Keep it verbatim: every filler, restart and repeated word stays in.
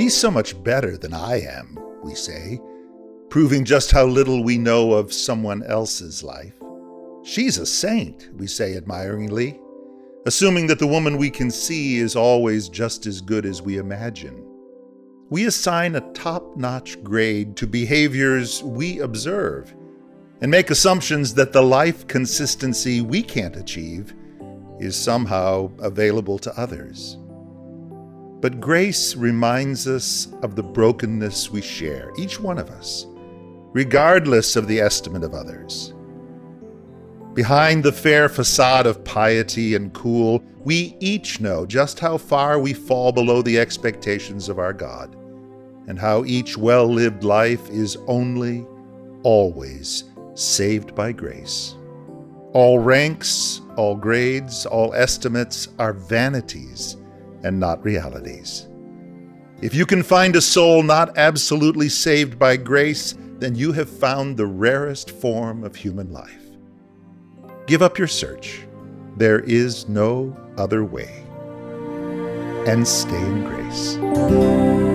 He's so much better than I am, we say, proving just how little we know of someone else's life. She's a saint, we say admiringly, assuming that the woman we can see is always just as good as we imagine. We assign a top-notch grade to behaviors we observe and make assumptions that the life consistency we can't achieve is somehow available to others. But grace reminds us of the brokenness we share, each one of us, regardless of the estimate of others. Behind the fair facade of piety and cool, we each know just how far we fall below the expectations of our God, and how each well-lived life is only, always saved by grace. All ranks, all grades, all estimates are vanities and not realities. If you can find a soul not absolutely saved by grace, then you have found the rarest form of human life. Give up your search. There is no other way. And stay in grace.